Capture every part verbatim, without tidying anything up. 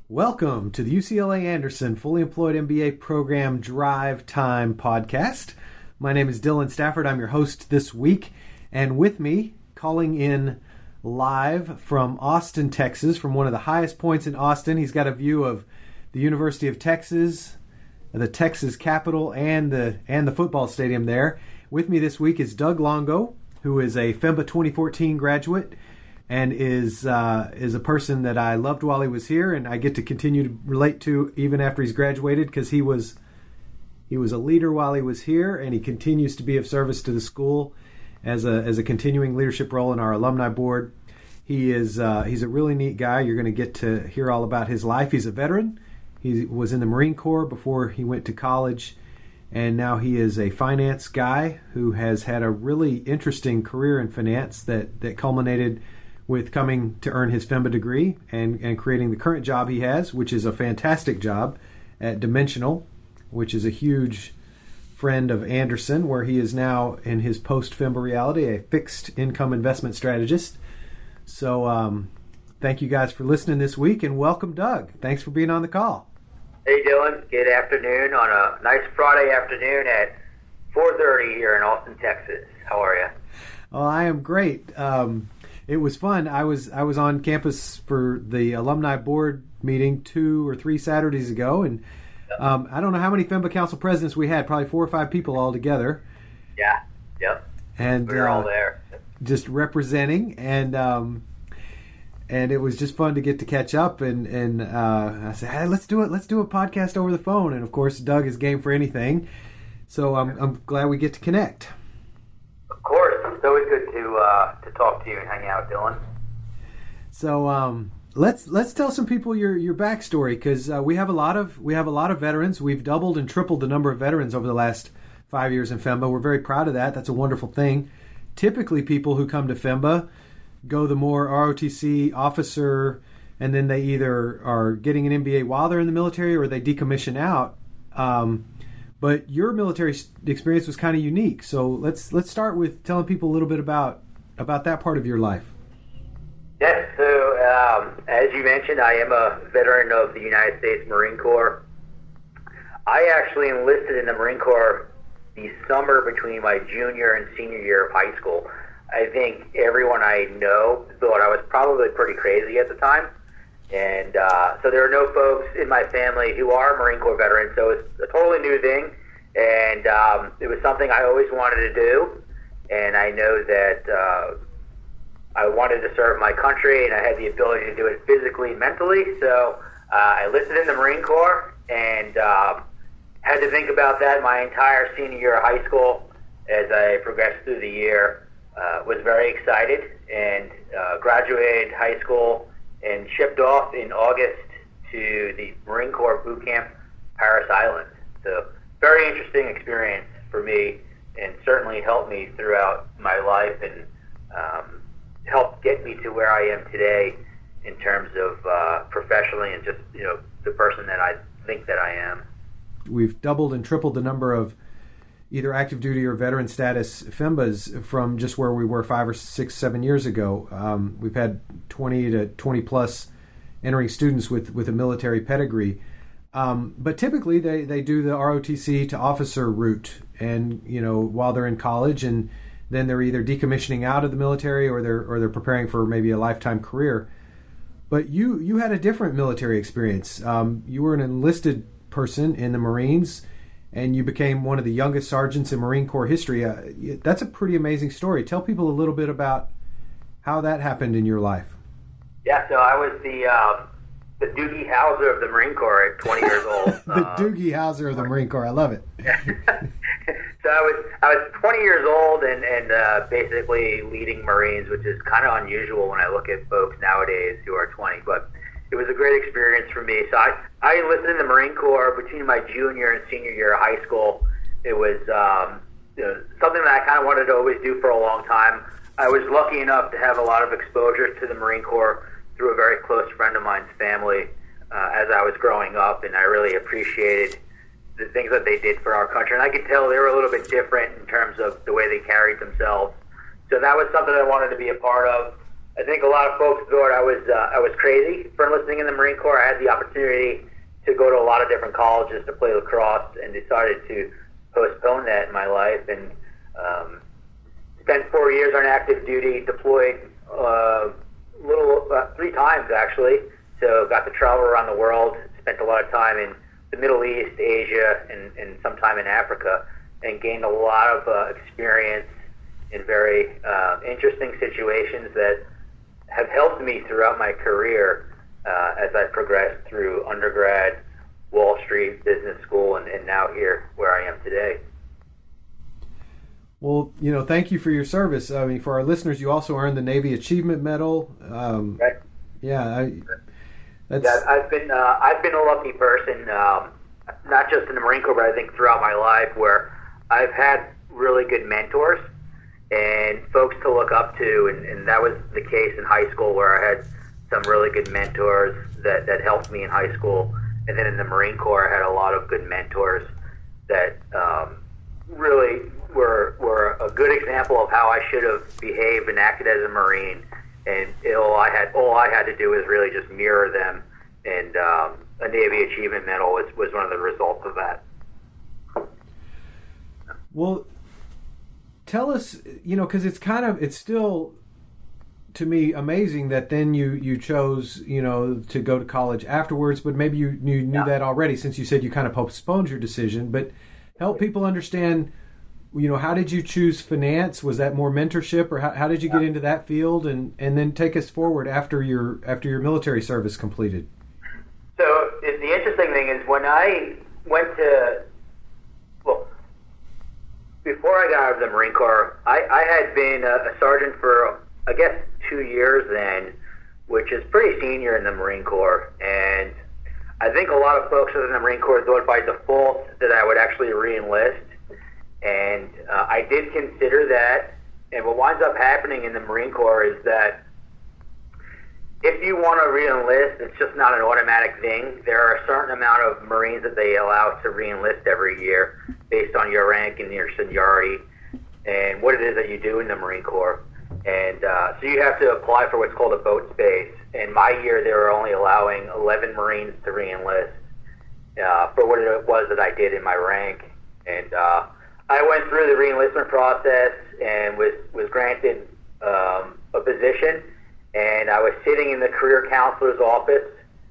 Welcome to the U C L A Anderson Fully Employed M B A Program Drive Time Podcast. My name is Dylan Stafford. I'm your host this week. And with me, calling in live from Austin, Texas, from one of the highest points in Austin. He's got a view of the University of Texas, the Texas Capitol, and the and the football stadium there. With me this week is Doug Longo, who is a FEMBA twenty fourteen graduate and is uh, is a person that I loved while he was here, and I get to continue to relate to even after he's graduated, because he was he was a leader while he was here, and he continues to be of service to the school as a as a continuing leadership role in our alumni board. He is uh, he's a really neat guy. You're going to get to hear all about his life. He's a veteran. He was in the Marine Corps before he went to college, and now he is a finance guy who has had a really interesting career in finance that that culminated with coming to earn his FEMBA degree and, and creating the current job he has, which is a fantastic job at Dimensional, which is a huge friend of Anderson, where he is now in his post-FEMBA reality, a fixed income investment strategist. So um, thank you guys for listening this week, and welcome, Doug. Thanks for being on the call. Hey, Dylan. Good afternoon on a nice Friday afternoon at four thirty here in Austin, Texas. How are you? Oh, I am great. Um, It was fun. I was I was on campus for the alumni board meeting two or three Saturdays ago, and um, I don't know how many FEMBA Council presidents we had. Probably four or five people all together. Yeah. Yep. And we were uh, all there, just representing, and um, and it was just fun to get to catch up. And and uh, I said, hey, let's do it. Let's do a podcast over the phone. And of course, Doug is game for anything. So I'm I'm glad we get to connect. Of course. It's always good to uh, to talk to you and hang out, Dylan. So um, let's let's tell some people your your backstory, because uh, we have a lot of we have a lot of veterans. We've doubled and tripled the number of veterans over the last five years in FEMBA. We're very proud of that. That's a wonderful thing. Typically, people who come to FEMBA go the more R O T C officer, and then they either are getting an M B A while they're in the military or they decommission out. Um, But your military experience was kind of unique, so let's let's start with telling people a little bit about about that part of your life. Yes, so um, as you mentioned, I am a veteran of the United States Marine Corps. I actually enlisted in the Marine Corps the summer between my junior and senior year of high school. I think everyone I know thought I was probably pretty crazy at the time. And uh, so there are no folks in my family who are Marine Corps veterans, so it's a totally new thing. And um, it was something I always wanted to do. And I know that uh, I wanted to serve my country, and I had the ability to do it physically and mentally. So uh, I enlisted in the Marine Corps and um, had to think about that my entire senior year of high school as I progressed through the year. Uh, was very excited and uh, graduated high school and shipped off in August to the Marine Corps boot camp, Parris Island. So very interesting experience for me, and certainly helped me throughout my life, and um, helped get me to where I am today in terms of uh, professionally and just, you know, the person that I think that I am. We've doubled and tripled the number of either active duty or veteran status FEMBAs from just where we were five or six, seven years ago. Um, we've had twenty to twenty plus entering students with, with a military pedigree. Um, but typically they, they do the R O T C to officer route, and, you know, while they're in college, and then they're either decommissioning out of the military or they're or they're preparing for maybe a lifetime career. But you you had a different military experience. Um, you were an enlisted person in the Marines, and you became one of the youngest sergeants in Marine Corps history. Uh, that's a pretty amazing story. Tell people a little bit about how that happened in your life. Yeah, so I was the uh, the Doogie Howser of the Marine Corps at twenty years old. the uh, Doogie Howser of the Marine Corps. I love it. So I was I was twenty years old and and uh, basically leading Marines, which is kind of unusual when I look at folks nowadays who are twenty. But it was a great experience for me. So I, I enlisted in the Marine Corps between my junior and senior year of high school. It was um, you know, something that I kind of wanted to always do for a long time. I was lucky enough to have a lot of exposure to the Marine Corps through a very close friend of mine's family uh, as I was growing up, and I really appreciated the things that they did for our country. And I could tell they were a little bit different in terms of the way they carried themselves. So that was something I wanted to be a part of. I think a lot of folks thought I was uh, I was crazy for enlisting in the Marine Corps. I had the opportunity to go to a lot of different colleges to play lacrosse, and decided to postpone that in my life. And um, spent four years on active duty, deployed uh, little uh, three times actually. So got to travel around the world. Spent a lot of time in the Middle East, Asia, and, and some time in Africa, and gained a lot of uh, experience in very uh, interesting situations that have helped me throughout my career uh, as I progressed through undergrad, Wall Street, business school, and, and now here where I am today. Well, you know, thank you for your service. I mean, for our listeners, you also earned the Navy Achievement Medal. Um, right. Yeah, I, that's. Yeah, I've been uh, I've been a lucky person, um, not just in the Marine Corps, but I think throughout my life, where I've had really good mentors and folks to look up to, and, and that was the case in high school, where I had some really good mentors that, that helped me in high school. And then in the Marine Corps, I had a lot of good mentors that um, really were were a good example of how I should have behaved and acted as a Marine. And it, all I had all I had to do was really just mirror them. And um, a Navy Achievement Medal was, was one of the results of that. Well, tell us, you know, because it's kind of, it's still, to me, amazing that then you, you chose, you know, to go to college afterwards, but maybe you, you knew yeah. that already, since you said you kind of postponed your decision. But help people understand, you know, how did you choose finance? Was that more mentorship, or how, how did you get into that field? And, and then take us forward after your after your military service completed. So the interesting thing is, when I went to, well, before I got out of the Marine Corps, I, I had been a, a sergeant for, I guess, two years then, which is pretty senior in the Marine Corps. And I think a lot of folks within the Marine Corps thought by default that I would actually re-enlist. And uh, I did consider that. And what winds up happening in the Marine Corps is that if you want to re-enlist, it's just not an automatic thing. There are a certain amount of Marines that they allow to re-enlist every year based on your rank and your seniority and what it is that you do in the Marine Corps. And uh, so you have to apply for what's called a vote space. In my year, they were only allowing eleven Marines to re-enlist uh, for what it was that I did in my rank. And uh, I went through the re-enlistment process and was, was granted um, a position. And I was sitting in the career counselor's office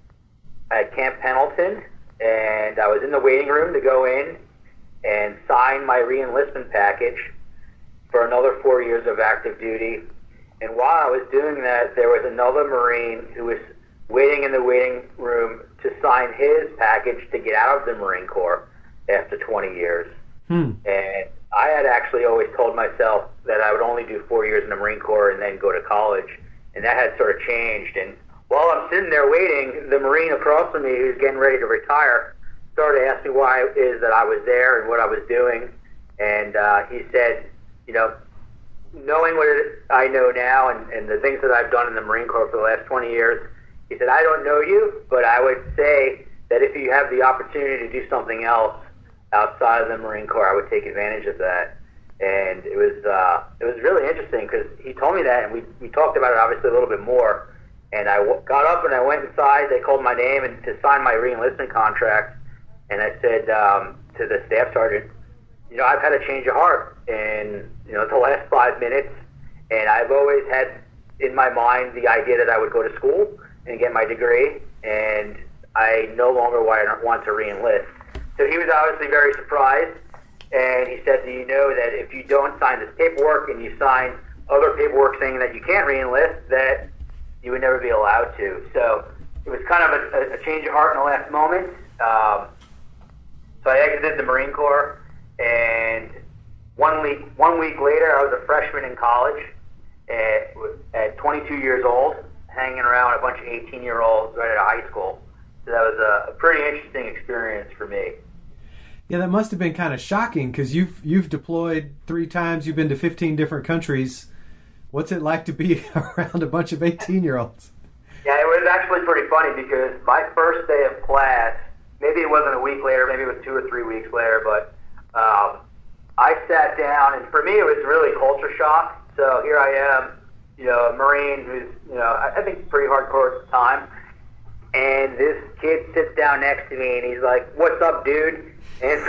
at Camp Pendleton, and I was in the waiting room to go in and sign my re-enlistment package for another four years of active duty. And while I was doing that, there was another Marine who was waiting in the waiting room to sign his package to get out of the Marine Corps after twenty years. Hmm. And I had actually always told myself that I would only do four years in the Marine Corps and then go to college. And that had sort of changed. And while I'm sitting there waiting, the Marine across from me, who's getting ready to retire, started to ask me why it is that I was there and what I was doing. And uh, he said, you know, knowing what it, I know now and, and the things that I've done in the Marine Corps for the last twenty years, he said, I don't know you, but I would say that if you have the opportunity to do something else outside of the Marine Corps, I would take advantage of that. And it was uh, it was really interesting because he told me that, and we, we talked about it obviously a little bit more. And I w- got up and I went inside. They called my name and to sign my re-enlistment contract. And I said um, to the staff sergeant, you know, I've had a change of heart in, you know, the last five minutes. And I've always had in my mind the idea that I would go to school and get my degree. And I no longer want to re-enlist. So he was obviously very surprised. And he said, do you know that if you don't sign this paperwork and you sign other paperwork saying that you can't re-enlist, that you would never be allowed to. So it was kind of a, a change of heart in the last moment. Um, so I exited the Marine Corps, and one week one week later, I was a freshman in college at, at twenty-two years old, hanging around a bunch of eighteen-year-olds right out of high school. So that was a, a pretty interesting experience for me. Yeah, that must have been kind of shocking because you've you've deployed three times. You've been to fifteen different countries. What's it like to be around a bunch of eighteen-year-olds? Yeah, it was actually pretty funny because my first day of class, maybe it wasn't a week later, maybe it was two or three weeks later, but um, I sat down, and for me it was really culture shock. So here I am you know, a Marine who's, you know, I, I think pretty hardcore at the time. And this kid sits down next to me, and he's like, "What's up, dude?" And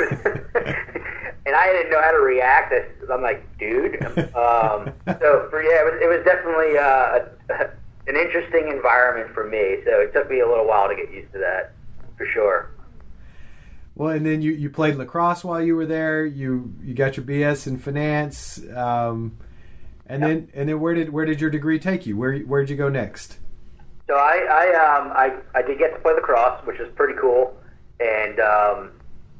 and I didn't know how to react. I'm like, "Dude." Um, so for yeah, it was, it was definitely uh, a, an interesting environment for me. So it took me a little while to get used to that, for sure. Well, and then you, you played lacrosse while you were there. You you got your B S in finance, um, and yep. then and then where did where did your degree take you? Where where did you go next? So I I um I, I did get to play lacrosse, which is pretty cool, and um,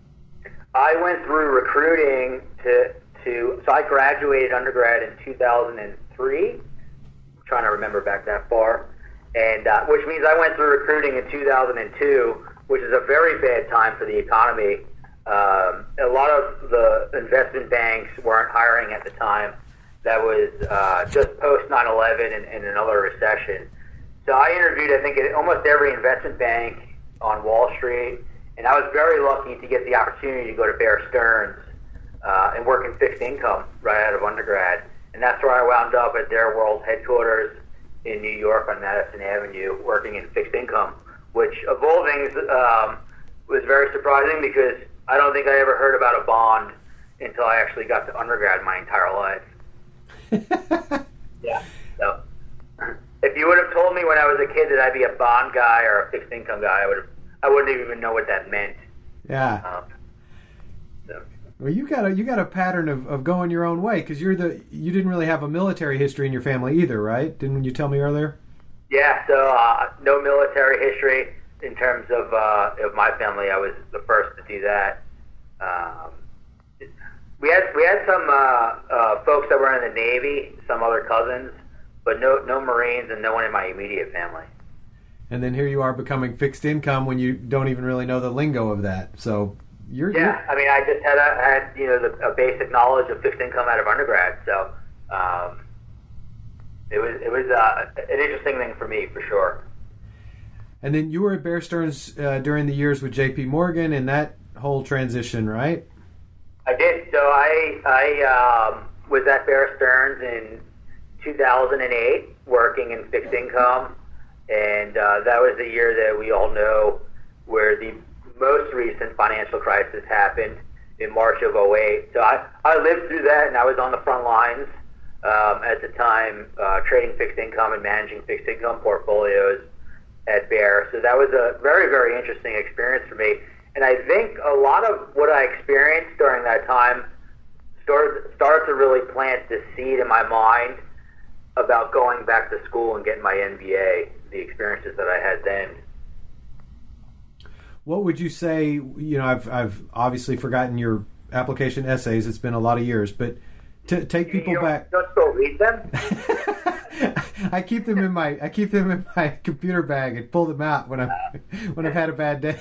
I went through recruiting to to so I graduated undergrad in two thousand three. I'm trying to remember back that far, and uh, which means I went through recruiting in two thousand two, which is a very bad time for the economy. Um, a lot of the investment banks weren't hiring at the time. That was uh, just post nine eleven and, and another recession. So I interviewed, I think, at almost every investment bank on Wall Street, and I was very lucky to get the opportunity to go to Bear Stearns uh, and work in fixed income right out of undergrad. And that's where I wound up at their world headquarters in New York on Madison Avenue, working in fixed income, which of all things um, was very surprising because I don't think I ever heard about a bond until I actually got to undergrad my entire life. Yeah. So if you would have told me when I was a kid that I'd be a bond guy or a fixed income guy, I would have, I wouldn't even know what that meant. Yeah. Um, so. Well, you got a you got a pattern of, of going your own way because you're the you didn't really have a military history in your family either, right? Didn't you tell me earlier? Yeah. So uh, no military history in terms of uh, of my family. I was the first to do that. Um, we had we had some uh, uh, folks that were in the Navy, some other cousins. But no, no Marines and no one in my immediate family. And then here you are becoming fixed income when you don't even really know the lingo of that. So you're yeah. You're... I mean, I just had a, had you know the, a basic knowledge of fixed income out of undergrad. So um, it was it was uh, an interesting thing for me for sure. And then you were at Bear Stearns uh, during the years with J P Morgan and that whole transition, right? I did. So I I um, was at Bear Stearns in two thousand eight, working in fixed income, and uh, that was the year that we all know where the most recent financial crisis happened in March of oh eight. So I, I lived through that, and I was on the front lines um, at the time, uh, trading fixed income and managing fixed income portfolios at Bear. So that was a very, very interesting experience for me. And I think a lot of what I experienced during that time started, started to really plant the seed in my mind about going back to school and getting my M B A, the experiences that I had then. What would you say, you know, I've I've obviously forgotten your application essays, it's been a lot of years, but to take people you back... Don't still read them? I keep them in my I keep them in my computer bag and pull them out when I'm when I've had a bad day.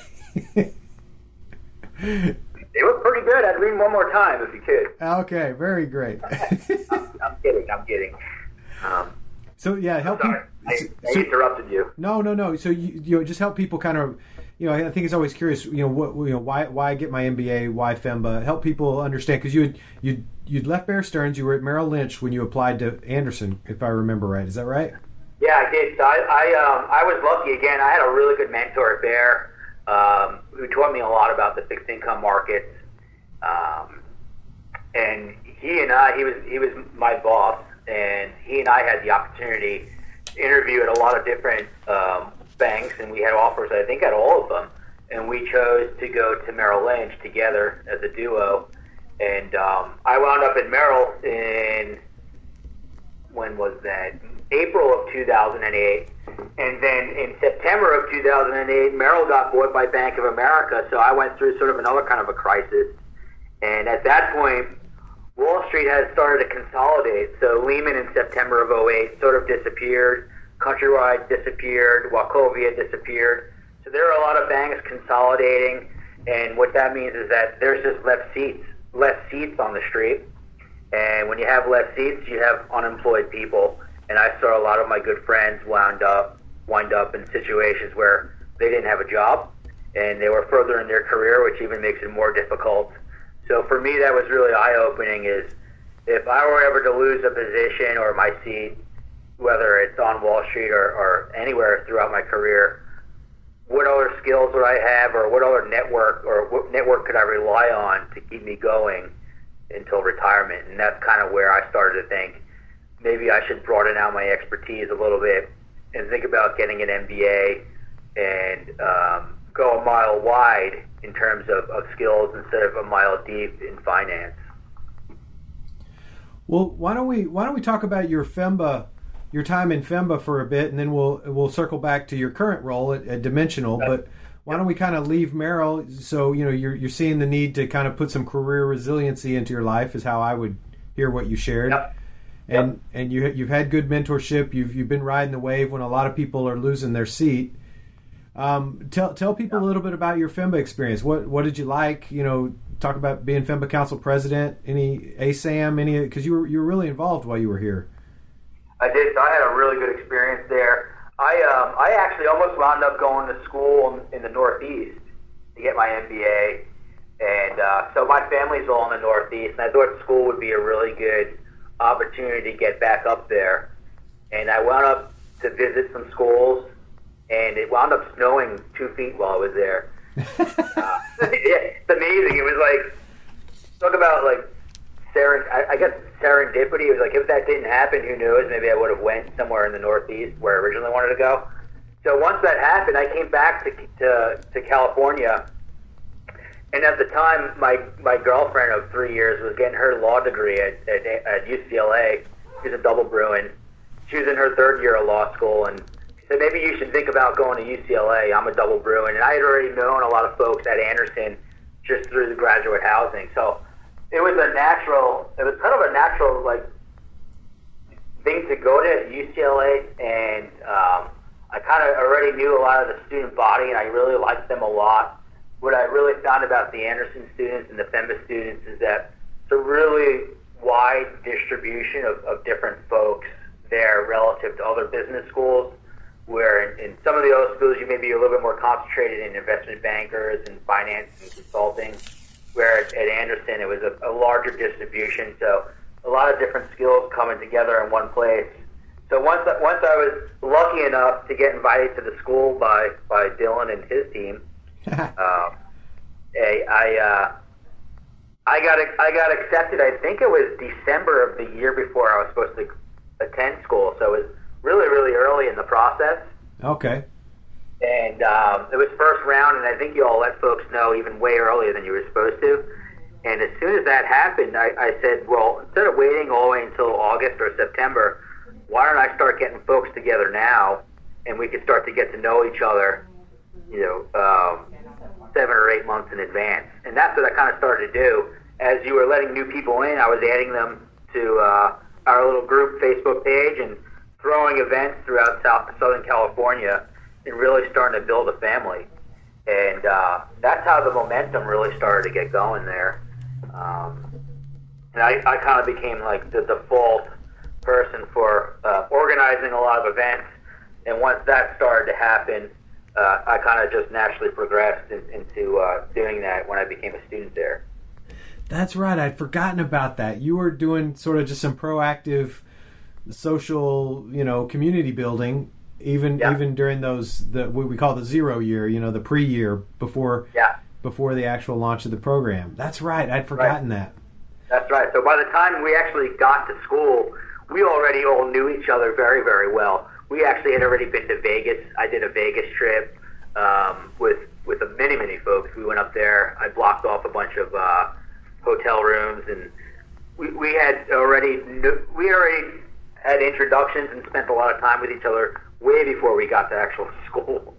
They were pretty good. I'd read one more time if you could. Okay, very great. I'm, I'm kidding, I'm kidding. Um, so yeah, help people. I, I so, interrupted you. No, no, no. So you, you know, just help people kind of, you know, I think it's always curious. You know, what you know, why why get my M B A? Why FEMBA? Help people understand because you had you you'd left Bear Stearns. You were at Merrill Lynch when you applied to Anderson, if I remember right. Is that right? Yeah, I did. So I I, um, I was lucky again. I had a really good mentor at Bear um, who taught me a lot about the fixed income markets. Um, and he and I, he was he was my boss. And he and I had the opportunity to interview at a lot of different um, banks, and we had offers, I think, at all of them. And we chose to go to Merrill Lynch together as a duo. And um, I wound up at Merrill in, when was that? April of two thousand eight. And then in September of two thousand eight, Merrill got bought by Bank of America. So I went through sort of another kind of a crisis. And at that point, Wall Street had started to consolidate. So Lehman in September of oh eight sort of disappeared. Countrywide disappeared. Wachovia disappeared. So there are a lot of banks consolidating. And what that means is that there's just less seats, less seats on the street. And when you have less seats, you have unemployed people. And I saw a lot of my good friends wound up, wind up in situations where they didn't have a job. And they were further in their career, which even makes it more difficult. So for me, that was really eye-opening is if I were ever to lose a position or my seat, whether it's on Wall Street or, or anywhere throughout my career, what other skills would I have, or what other network or what network could I rely on to keep me going until retirement? And that's kind of where I started to think maybe I should broaden out my expertise a little bit and think about getting an M B A and um, go a mile wide in terms of, of skills instead of a mile deep in finance. Well, why don't we why don't we talk about your FEMBA, your time in FEMBA for a bit, and then we'll we'll circle back to your current role at, at Dimensional. Okay. But why don't we kind of leave Merrill? So you know you're you're seeing the need to kind of put some career resiliency into your life, is how I would hear what you shared. Yep. And yep. and you you've had good mentorship. You've you've been riding the wave when a lot of people are losing their seat. Um, tell tell people a little bit about your FEMBA experience. What what did you like? You know, talk about being FEMBA Council President. Any A S A M? Any? Because you were you were really involved while you were here. I did. So I had a really good experience there. I um, I actually almost wound up going to school in the Northeast to get my M B A, and uh, so my family's all in the Northeast, and I thought school would be a really good opportunity to get back up there. And I wound up to visit some schools, and it wound up snowing two feet while I was there. uh, yeah, it's amazing. It was like, talk about like seren, I, I guess serendipity. It was like, if that didn't happen, who knows? Maybe I would have went somewhere in the Northeast where I originally wanted to go. So once that happened, I came back to to, to California, and at the time, my my girlfriend of three years was getting her law degree at at, at U C L A. She's a double Bruin. She was in her third year of law school, and so maybe you should think about going to U C L A. I'm a double Bruin, and I had already known a lot of folks at Anderson just through the graduate housing. So it was a natural, it was kind of a natural like thing to go to U C L A, and um, I kind of already knew a lot of the student body, and I really liked them a lot. What I really found about the Anderson students and the FEMBA students is that it's a really wide distribution of, of different folks there relative to other business schools, where in, in some of the other schools you may be a little bit more concentrated in investment bankers and finance and consulting, where at, at Anderson it was a, a larger distribution, so a lot of different skills coming together in one place. So once once I was lucky enough to get invited to the school by, by Dylan and his team, um, I I, uh, I got I got accepted. I think it was December of the year before I was supposed to attend school, so it was really, really early in the process. Okay. And um, it was first round, and I think you all let folks know even way earlier than you were supposed to. And as soon as that happened, I, I said, well, instead of waiting all the way until August or September, why don't I start getting folks together now, and we could start to get to know each other, you know, um, seven or eight months in advance. And that's what I kind of started to do. As you were letting new people in, I was adding them to uh, our little group Facebook page and throwing events throughout South, Southern California, and really starting to build a family. And uh, that's how the momentum really started to get going there. Um, and I, I kind of became like the default person for uh, organizing a lot of events. And once that started to happen, uh, I kind of just naturally progressed in, into uh, doing that when I became a student there. That's right. I'd forgotten about that. You were doing sort of just some proactive social, you know, community building, even yeah. even during those the what we call the zero year, you know, the pre-year before yeah. before the actual launch of the program. That's right. I'd forgotten right. that. That's right. So by the time we actually got to school, we already all knew each other very, very well. We actually had already been to Vegas. I did a Vegas trip um, with with many, many folks. We went up there. I blocked off a bunch of uh, hotel rooms, and we we had already knew, we already had introductions and spent a lot of time with each other way before we got to actual school.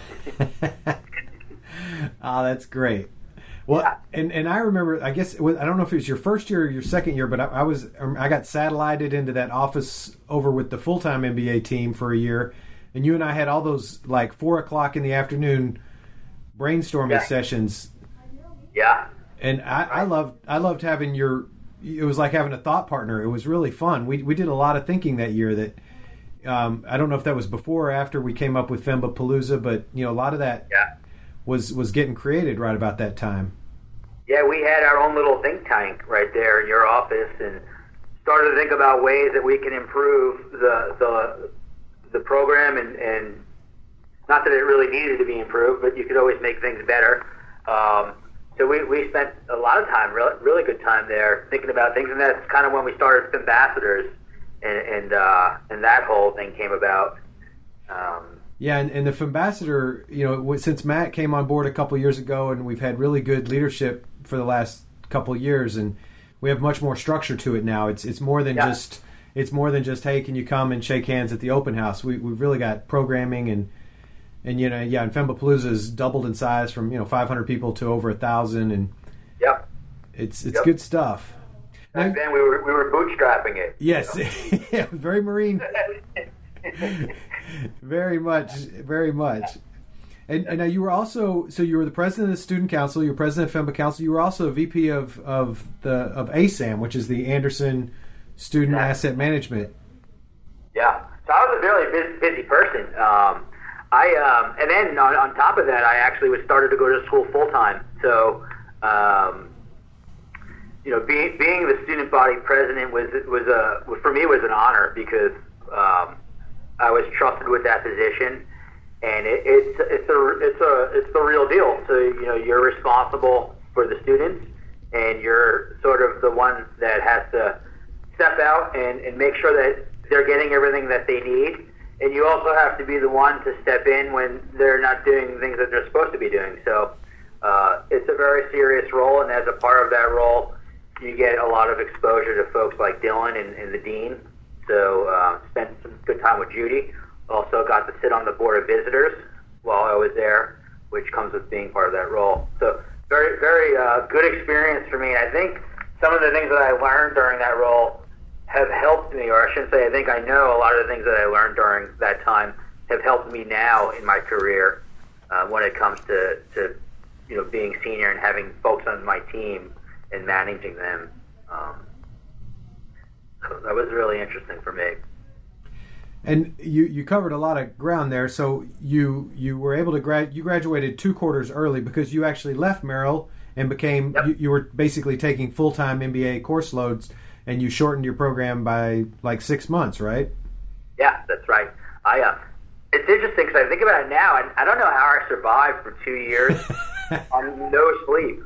Oh, that's great. Well, yeah. and, and I remember, I guess, it was, I don't know if it was your first year or your second year, but I, I was I got satellited into that office over with the full-time M B A team for a year, and you and I had all those, like, four o'clock in the afternoon brainstorming yeah. sessions. Yeah. And I, I loved I loved having your, it was like having a thought partner. It was really fun. We we did a lot of thinking that year that, um, I don't know if that was before or after we came up with FEMBA Palooza, but, you know, a lot of that yeah. was was getting created right about that time. Yeah, we had our own little think tank right there in your office, and started to think about ways that we can improve the the, the program, and, and not that it really needed to be improved, but you could always make things better. Um, so we, we spent a lot of time, really, really good time there, thinking about things, and that's kind of when we started Ambassadors, and and, uh, and that whole thing came about. Um, Yeah, and, and the ambassador, you know, since Matt came on board a couple years ago, and we've had really good leadership for the last couple of years, and we have much more structure to it now. It's it's more than yeah. just it's more than just hey, can you come and shake hands at the open house? We we've really got programming, and and you know, yeah, and Fembapalooza's doubled in size from you know five hundred people to over a thousand, and yep, it's it's yep. good stuff. Back then we were we were bootstrapping it. Yes, you know? Yeah, very Marine. Very much, very much. And, and now you were also, so you were the president of the student council, you were president of Femba Council, you were also a V P of, of the of A S A M, which is the Anderson Student yeah. Asset Management. Yeah, so I was a very busy, busy person. Um, I um, and then on, on top of that, I actually was started to go to school full time. So, um, you know, being being the student body president was was a for me was an honor, because um, I was trusted with that position, and it, it's it's a it's a it's the real deal. So you know, you're responsible for the students, and you're sort of the one that has to step out and, and make sure that they're getting everything that they need. And you also have to be the one to step in when they're not doing things that they're supposed to be doing. So uh, it's a very serious role, and as a part of that role, you get a lot of exposure to folks like Dylan and, and the dean. So uh, spent some good time with Judy. Also got to sit on the board of visitors while I was there, which comes with being part of that role. So very, very uh, good experience for me. I think some of the things that I learned during that role have helped me, or I shouldn't say I think I know a lot of the things that I learned during that time have helped me now in my career uh, when it comes to, to, you know, being senior and having folks on my team and managing them. Um, so that was really interesting for me. And you, you covered a lot of ground there. So you you were able to grad you graduated two quarters early because you actually left Merrill and became yep. you, you were basically taking full time M B A course loads, and you shortened your program by like six months, right? Yeah, that's right. I uh, it's interesting because I think about it now, and I don't know how I survived for two years on no sleep.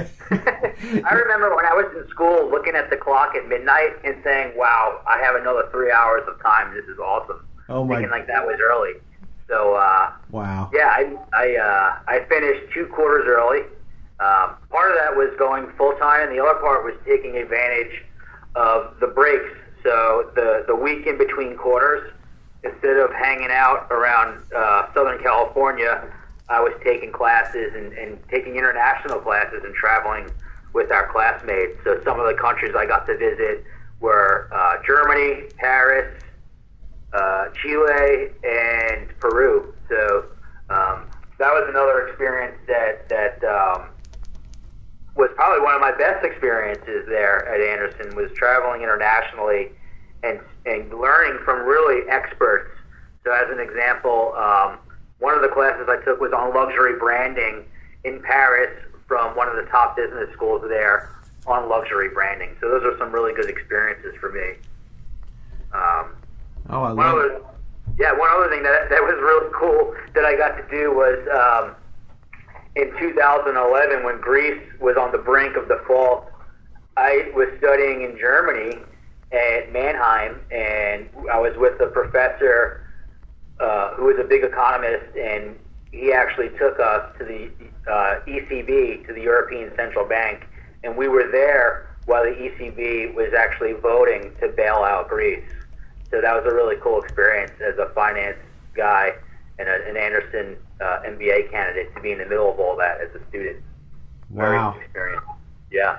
I remember when I was in school looking at the clock at midnight and saying, wow, I have another three hours of time. This is awesome. Oh my. Thinking like that was early. So, uh, wow. Yeah, I I, uh, I finished two quarters early. Um, part of that was going full-time, and the other part was taking advantage of the breaks. So the, the week in between quarters, instead of hanging out around uh, Southern California, I was taking classes and, and taking international classes and traveling with our classmates. So some of the countries I got to visit were uh, Germany, Paris, uh, Chile, and Peru. So um, that was another experience that that um, was probably one of my best experiences there at Anderson, was traveling internationally and, and learning from really experts. So as an example, um, one of the classes I took was on luxury branding in Paris from one of the top business schools there on luxury branding. So those are some really good experiences for me. Um, oh, I one love other, it. Yeah, one other thing that that was really cool that I got to do was um, in two thousand eleven, when Greece was on the brink of default, I was studying in Germany at Mannheim, and I was with a professor Uh, who was a big economist, and he actually took us to the uh, E C B, to the European Central Bank, and we were there while the E C B was actually voting to bail out Greece. So that was a really cool experience as a finance guy and a, an Anderson uh, M B A candidate, to be in the middle of all that as a student. Very Wow. good experience. Yeah.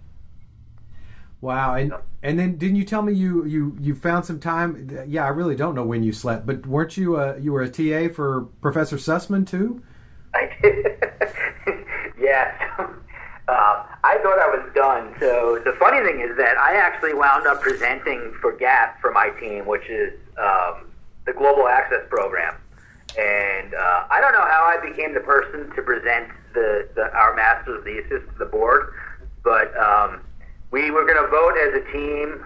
Wow, and and then didn't you tell me you, you, you found some time? Yeah, I really don't know when you slept, but weren't you a, you were a T A for Professor Sussman too? I did. Yeah. So, uh, I thought I was done. So the funny thing is that I actually wound up presenting for GAP for my team, which is um, the Global Access Program. And uh, I don't know how I became the person to present the, the our master's thesis to the board, but um, we were going to vote as a team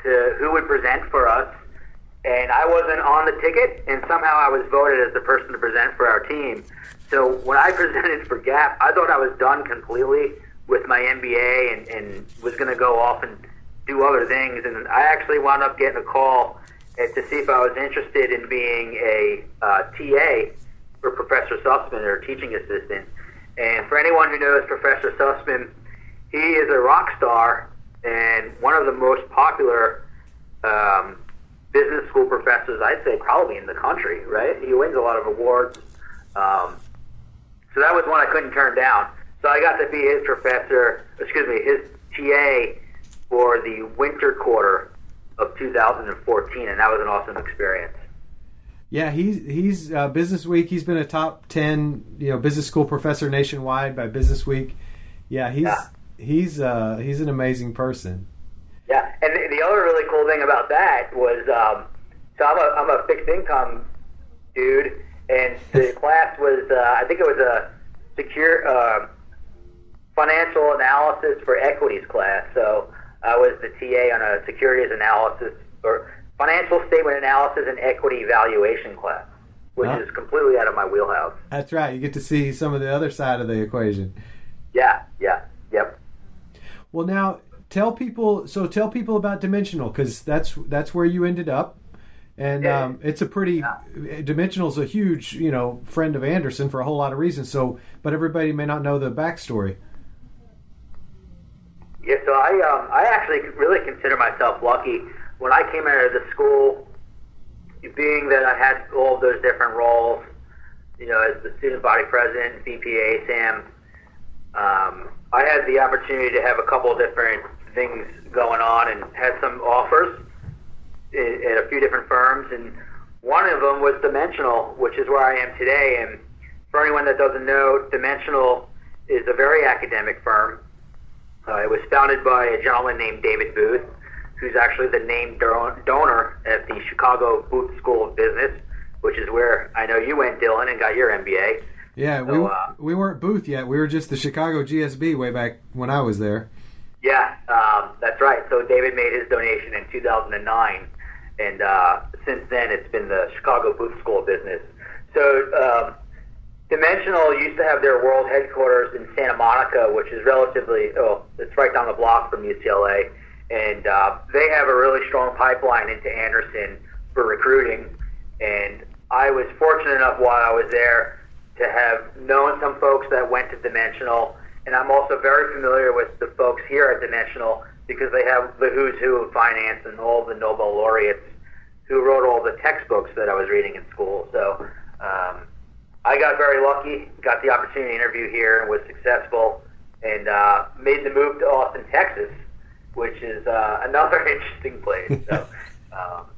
to who would present for us, and I wasn't on the ticket, and somehow I was voted as the person to present for our team. So when I presented for Gap, I thought I was done completely with my M B A and, and was going to go off and do other things. And I actually wound up getting a call to see if I was interested in being a uh, T A for Professor Sussman, or teaching assistant. And for anyone who knows Professor Sussman, he is a rock star and one of the most popular um, business school professors, I'd say probably in the country, right? He wins a lot of awards. Um, so that was one I couldn't turn down. So I got to be his professor, excuse me, his T A for the winter quarter of two thousand fourteen, and that was an awesome experience. Yeah, he's he's uh, Business Week. He's been a top ten, you know, business school professor nationwide by Business Week. Yeah, he's yeah. he's uh, he's an amazing person. Yeah, and the, the other really cool thing about that was, um, so I'm a I'm a fixed income dude, and the class was uh, I think it was a secure uh, financial analysis for equities class. So I was the T A on a securities analysis or financial statement analysis and equity valuation class, which huh? is completely out of my wheelhouse. That's right. You get to see some of the other side of the equation. Yeah, yeah, yep. Well, now tell people. So tell people about Dimensional, because that's that's where you ended up, and yeah. um, it's a pretty. Yeah. Dimensional's a huge, you know, friend of Anderson for a whole lot of reasons. So, but everybody may not know the backstory. Yeah, so I um, I actually really consider myself lucky. When I came out of the school, being that I had all of those different roles, you know, as the student body president, V P A, S A M, um, I had the opportunity to have a couple of different things going on and had some offers at a few different firms, and one of them was Dimensional, which is where I am today. And for anyone that doesn't know, Dimensional is a very academic firm. Uh, it was founded by a gentleman named David Booth, who's actually the named donor at the Chicago Booth School of Business, which is where I know you went, Dylan, and got your M B A. Yeah, so, we uh, we weren't Booth yet. We were just the Chicago G S B way back when I was there. Yeah, um, that's right. So David made his donation in two thousand nine, and uh, since then it's been the Chicago Booth School of Business. So um, Dimensional used to have their world headquarters in Santa Monica, which is relatively, oh, it's right down the block from U C L A. And uh, they have a really strong pipeline into Anderson for recruiting. And I was fortunate enough while I was there to have known some folks that went to Dimensional. And I'm also very familiar with the folks here at Dimensional because they have the who's who of finance and all the Nobel laureates who wrote all the textbooks that I was reading in school. So um, I got very lucky, got the opportunity to interview here and was successful, and uh, made the move to Austin, Texas, which is uh, another interesting place. So, um,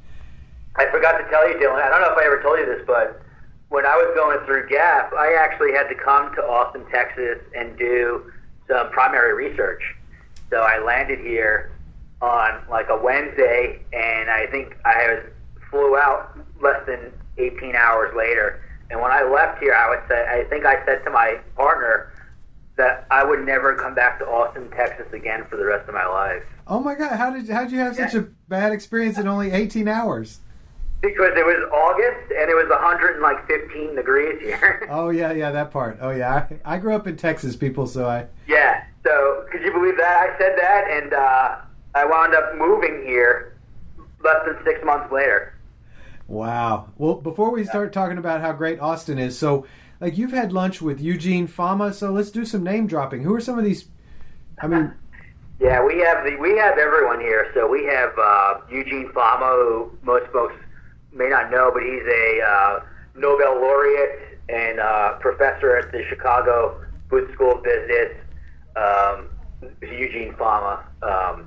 I forgot to tell you, Dylan, I don't know if I ever told you this, but when I was going through Gap, I actually had to come to Austin, Texas and do some primary research. So I landed here on like a Wednesday, and I think I was, flew out less than eighteen hours later. And when I left here, I would say, I think I said to my partner that I would never come back to Austin, Texas again for the rest of my life. Oh my God! How did how did you have such a bad experience in only eighteen hours? Because it was August and it was one hundred fifteen degrees here. Oh yeah, yeah, that part. Oh yeah, I, I grew up in Texas, people. So I yeah. So could you believe that I said that, and uh, I wound up moving here less than six months later. Wow. Well, before we start talking about how great Austin is, so like you've had lunch with Eugene Fama, so let's do some name dropping. Who are some of these? I mean, yeah, we have the we have everyone here. So we have uh, Eugene Fama, who most folks may not know, but he's a uh, Nobel laureate and uh, professor at the Chicago Booth School of Business. Um, Eugene Fama. Um,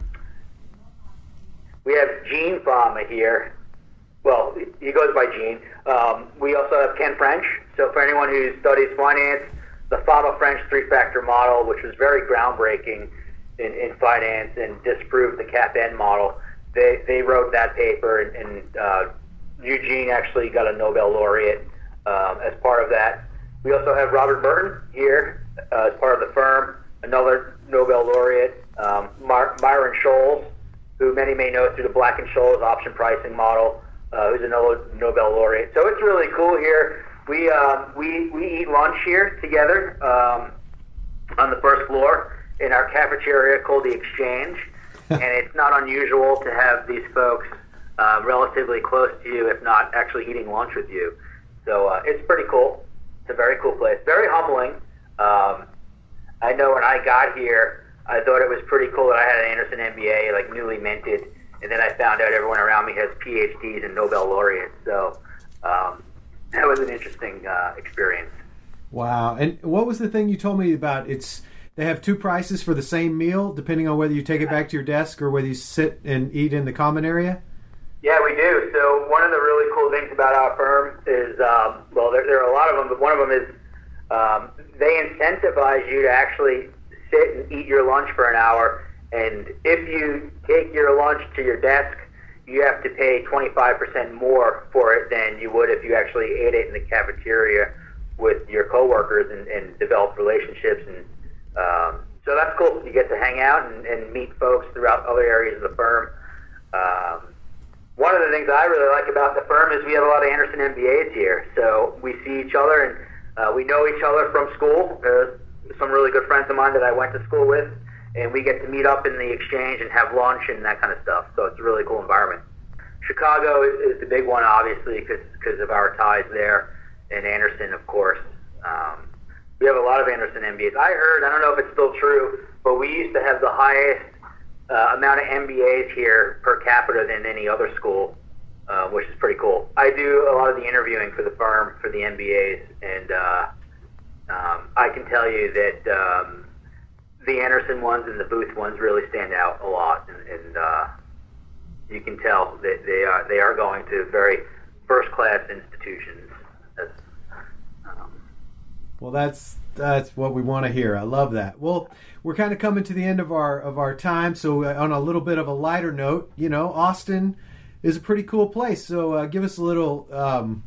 we have Gene Fama here. Well, he goes by Gene. Um, we also have Ken French. So for anyone who studies finance, the Fama-French three-factor model, which was very groundbreaking in, in finance and disproved the C A P N model, they they wrote that paper, and, and uh, Eugene actually got a Nobel laureate um, as part of that. We also have Robert Burton here uh, as part of the firm, another Nobel laureate. Um, My- Myron Scholes who many may know through the Black and Scholes option pricing model, uh, who's a Nobel laureate. So it's really cool here. We um, we we eat lunch here together um, on the first floor in our cafeteria called the Exchange, and it's not unusual to have these folks uh, relatively close to you, if not actually eating lunch with you. So uh, it's pretty cool. It's a very cool place, very humbling. Um, I know when I got here, I thought it was pretty cool that I had an Anderson M B A, like newly minted, and then I found out everyone around me has P H Ds and Nobel laureates. So um, that was an interesting uh, experience. Wow. And what was the thing you told me about? It's they have two prices for the same meal, depending on whether you take it back to your desk or whether you sit and eat in the common area? Yeah, we do. So one of the really cool things about our firm is, um, well, there, there are a lot of them, but one of them is um, they incentivize you to actually sit and eat your lunch for an hour, and if you take your lunch to your desk, you have to pay twenty-five percent more for it than you would if you actually ate it in the cafeteria with your coworkers and, and develop relationships. And um, so that's cool. You get to hang out and, and meet folks throughout other areas of the firm. Um, one of the things I really like about the firm is we have a lot of Anderson M B As here, so we see each other and uh, we know each other from school. Uh, some really good friends of mine that I went to school with, and we get to meet up in the Exchange and have lunch and that kind of stuff. So it's a really cool environment. Chicago is the big one, obviously, because of our ties there, and Anderson, of course. Um, we have a lot of Anderson M B As. I heard, I don't know if it's still true, but we used to have the highest uh, amount of M B As here per capita than any other school, uh, which is pretty cool. I do a lot of the interviewing for the firm for the M B As, and uh, Um, I can tell you that um, the Anderson ones and the Booth ones really stand out a lot, and, and uh, you can tell that they are they are going to very first class institutions. That's, um, well, that's that's what we want to hear. I love that. Well, we're kind of coming to the end of our of our time, so uh, on a little bit of a lighter note, you know, Austin is a pretty cool place. So uh, give us a little. Um,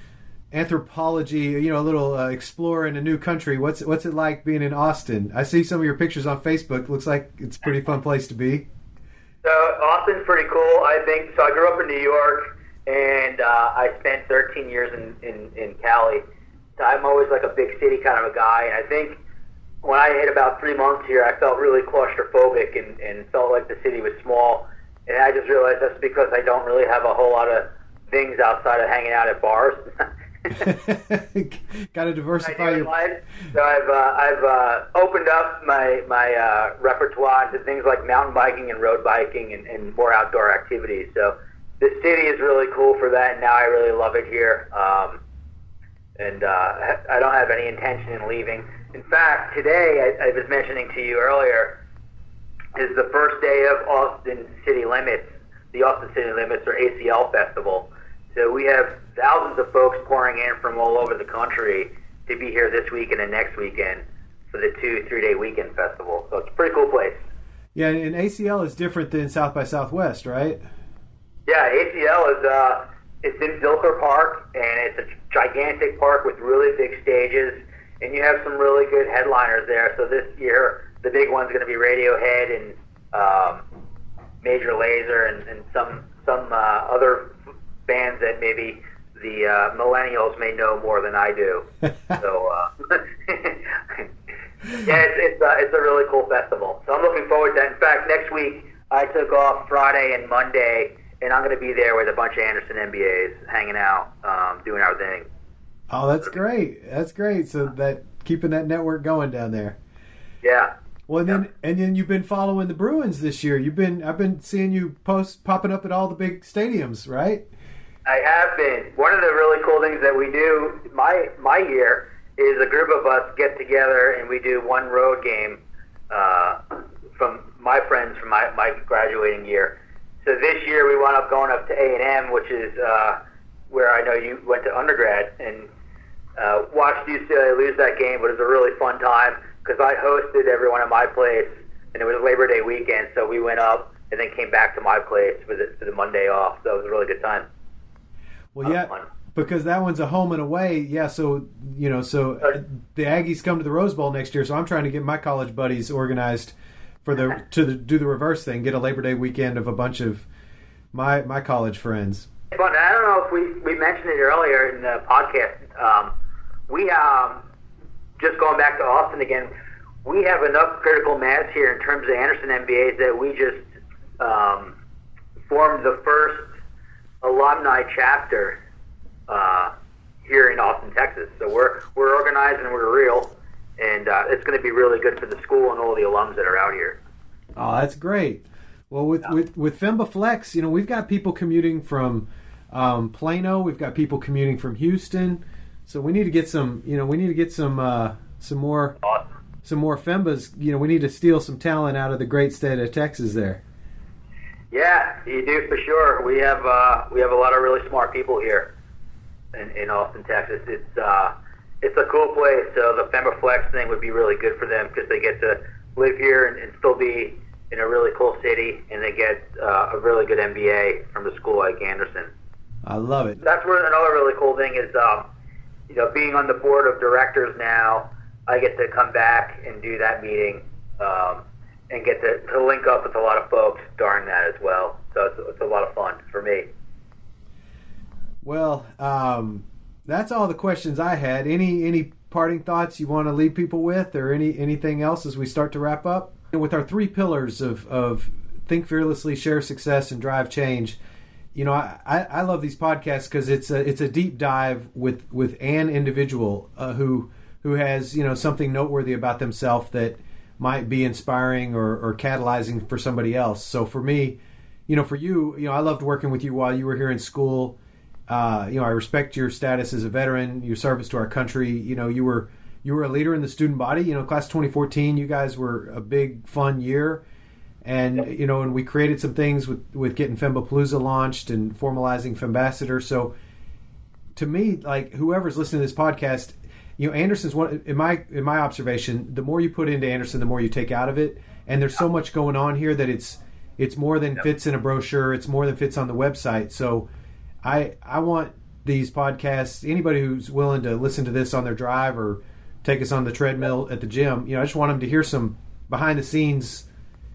anthropology, you know, a little uh, explorer in a new country. What's what's it like being in Austin? I see some of your pictures on Facebook. Looks like it's a pretty fun place to be. So Austin's pretty cool, I think. So I grew up in New York, and uh, I spent thirteen years in, in, in Cali. So I'm always like a big city kind of a guy, and I think when I hit about three months here, I felt really claustrophobic and, and felt like the city was small. And I just realized that's because I don't really have a whole lot of things outside of hanging out at bars. Got to diversify your life. So I've uh, I've uh, opened up my my uh, repertoire to things like mountain biking and road biking and, and more outdoor activities. So the city is really cool for that, and now I really love it here. Um, and uh, I don't have any intention in leaving. In fact, today I, I was mentioning to you earlier is the first day of Austin City Limits, the Austin City Limits or A C L Festival. So we have thousands of folks pouring in from all over the country to be here this weekend and next weekend for the two, three-day weekend festival. So it's a pretty cool place. Yeah, and A C L is different than South by Southwest, right? Yeah, A C L is uh, it's in Zilker Park, and it's a gigantic park with really big stages, and you have some really good headliners there. So this year, the big one's going to be Radiohead and um, Major Lazer and, and some some uh, other bands that maybe the uh, millennials may know more than I do. So, uh, yeah, it's it's, uh, it's a really cool festival. So I'm looking forward to that. In fact, next week I took off Friday and Monday, and I'm going to be there with a bunch of Anderson M B As hanging out, um, doing our thing. Oh, that's great. That's great. So that keeping that network going down there. Yeah. Well, and yeah. then and then you've been following the Bruins this year. You've been I've been seeing you post popping up at all the big stadiums, right? I have been. One of the really cool things that we do my my year is a group of us get together and we do one road game uh, from my friends from my, my graduating year. So this year we wound up going up to A and M, which is uh, where I know you went to undergrad, and uh, watched U C L A lose that game, but it was a really fun time because I hosted everyone at my place, and it was Labor Day weekend, so we went up and then came back to my place for the, for the Monday off. So it was a really good time. Well, yeah, because that one's a home and away. Yeah, so, you know, so the Aggies come to the Rose Bowl next year, so I'm trying to get my college buddies organized for the to the, do the reverse thing, get a Labor Day weekend of a bunch of my my college friends. But I don't know if we, we mentioned it earlier in the podcast. Um, we um, just going back to Austin again. We have enough critical mass here in terms of Anderson M B As that we just um, formed the first alumni chapter uh, here in Austin, Texas. So we're we're organized and we're real, and uh, it's going to be really good for the school and all the alums that are out here. Oh, that's great. Well, with, yeah. with, with Femba Flex, you know, we've got people commuting from um, Plano. We've got people commuting from Houston. So we need to get some, you know, we need to get some uh, some more awesome. some more Fembas. You know, we need to steal some talent out of the great state of Texas there. Yeah, you do for sure. We have uh, we have a lot of really smart people here in, in Austin, Texas. It's uh, it's a cool place. So the Femba Flex thing would be really good for them because they get to live here and, and still be in a really cool city, and they get uh, a really good M B A from a school like Anderson. I love it. That's where another really cool thing is, um, you know, being on the board of directors now, I get to come back and do that meeting um, and get to, to link up with a lot of folks during that as well. So it's, it's a lot of fun for me. Well, um, that's all the questions I had. Any any parting thoughts you want to leave people with, or any anything else as we start to wrap up? With our three pillars of, of think fearlessly, share success, and drive change, you know, I, I love these podcasts because it's a it's a deep dive with, with an individual uh, who who has, you know, something noteworthy about themselves that might be inspiring or, or catalyzing for somebody else. So for me, you know, for you, you know, I loved working with you while you were here in school. Uh, you know, I respect your status as a veteran, your service to our country. You know, you were you were a leader in the student body. You know, class twenty fourteen, you guys were a big, fun year. And, you know, and we created some things with, with getting Fembapalooza launched and formalizing Fembassador. So to me, like, whoever's listening to this podcast, you know, Anderson's one, in my, in my observation, the more you put into Anderson, the more you take out of it. And there's so much going on here that it's, it's more than fits in a brochure. It's more than fits on the website. So I, I want these podcasts, anybody who's willing to listen to this on their drive or take us on the treadmill at the gym, you know, I just want them to hear some behind the scenes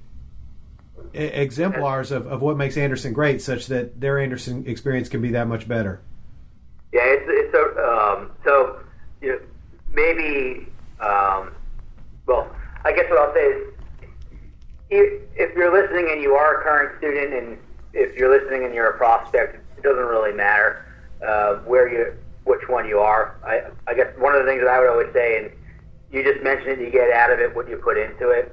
exemplars of, of what makes Anderson great, such that their Anderson experience can be that much better. Yeah, it's it's a um, so you know, maybe um, well, I guess what I'll say is if, if you're listening and you are a current student, and if you're listening and you're a prospect, it doesn't really matter uh, where you which one you are. I I guess one of the things that I would always say, and you just mentioned it, you get out of it what you put into it.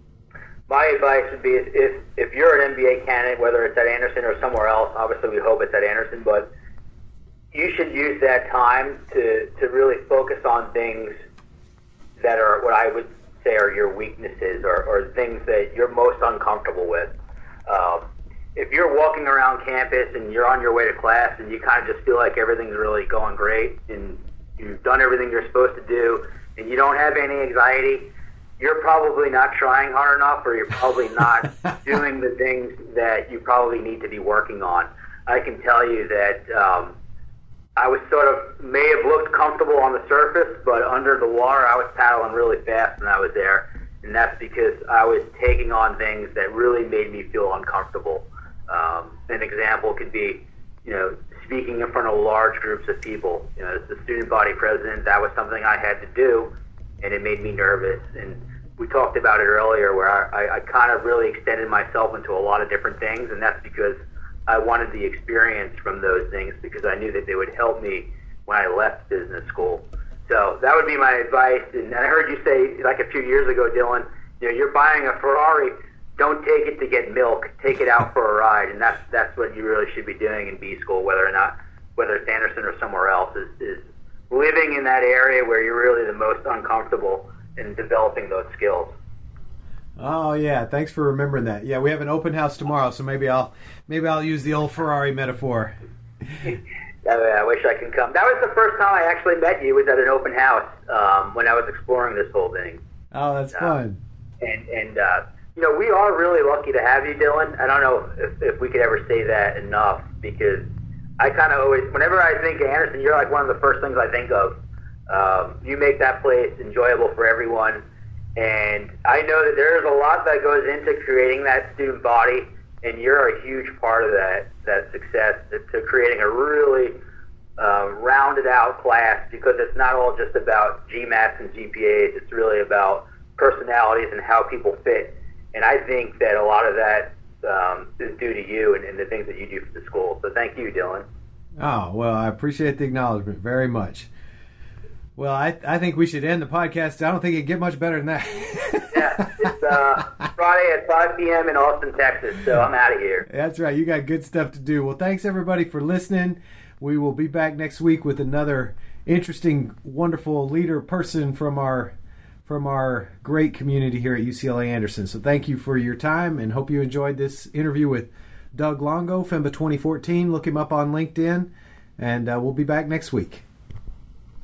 My advice would be if if you're an M B A candidate, whether it's at Anderson or somewhere else, obviously we hope it's at Anderson, but you should use that time to, to really focus on things that are what I would say are your weaknesses, or, or things that you're most uncomfortable with. Um, if you're walking around campus and you're on your way to class and you kind of just feel like everything's really going great and you've done everything you're supposed to do and you don't have any anxiety, you're probably not trying hard enough, or you're probably not doing the things that you probably need to be working on. I can tell you that um, I was sort of, may have looked comfortable on the surface, but under the water I was paddling really fast when I was there, and that's because I was taking on things that really made me feel uncomfortable. Um, an example could be, you know, speaking in front of large groups of people. You know, as the student body president, that was something I had to do, and it made me nervous. And we talked about it earlier, where I, I kind of really extended myself into a lot of different things, and that's because I wanted the experience from those things, because I knew that they would help me when I left business school. So that would be my advice. And I heard you say, like a few years ago, Dylan, you know, you're buying a Ferrari, don't take it to get milk, take it out for a ride. And that's that's what you really should be doing in B school, whether or not, whether it's Anderson or somewhere else, is, is living in that area where you're really the most uncomfortable and developing those skills. Oh yeah, thanks for remembering that. Yeah, we have an open house tomorrow, so maybe I'll maybe I'll use the old Ferrari metaphor. I wish I could come. That was the first time I actually met you, was at an open house um, when I was exploring this whole thing. Oh, that's uh, fun. And and uh, you know, we are really lucky to have you, Dylan. I don't know if, if we could ever say that enough, because I kind of always, whenever I think of Anderson, you're like one of the first things I think of. Um, you make that place enjoyable for everyone, And I know that there's a lot that goes into creating that student body, and you're a huge part of that that success to, to creating a really uh, rounded out class, because it's not all just about G MATs and G P As. It's really about personalities and how people fit. And I think that a lot of that um, is due to you and, and the things that you do for the school. So thank you, Dylan. Oh, well, I appreciate the acknowledgement very much. Well, I I think we should end the podcast. I don't think it can get much better than that. Yeah, it's uh, Friday at five p.m. in Austin, Texas, so I'm out of here. That's right. You got good stuff to do. Well, thanks, everybody, for listening. We will be back next week with another interesting, wonderful leader person from our from our great community here at U C L A Anderson. So thank you for your time, and hope you enjoyed this interview with Doug Longo, FEMBA twenty fourteen. Look him up on LinkedIn, and uh, we'll be back next week.